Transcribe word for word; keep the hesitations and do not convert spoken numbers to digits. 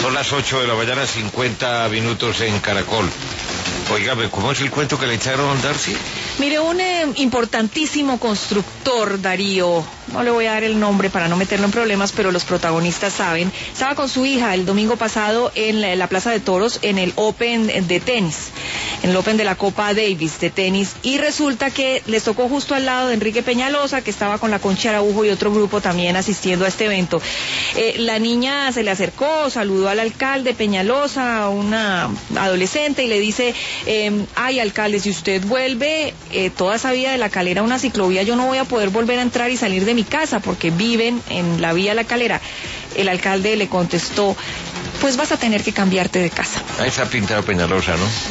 Son las ocho de la mañana, cincuenta minutos en Caracol. Óigame, ¿cómo es el cuento que le echaron, Darcy? Mire, un eh, importantísimo constructor, Darío, no le voy a dar el nombre para no meterlo en problemas, pero los protagonistas saben, estaba con su hija el domingo pasado en la, en la Plaza de Toros en el Open de tenis, en el Open de la Copa Davis de tenis, y resulta que les tocó justo al lado de Enrique Peñalosa, que estaba con la Concha Araujo y otro grupo también asistiendo a este evento. Eh, la niña se le acercó, saludó al alcalde Peñalosa, una adolescente, y le dice, eh, ay, alcalde, si usted vuelve eh, toda esa vía de La Calera una ciclovía, yo no voy a poder volver a entrar y salir de mi casa porque viven en la vía La Calera. El alcalde le contestó, pues vas a tener que cambiarte de casa. Ahí está pintado Peñalosa, ¿no?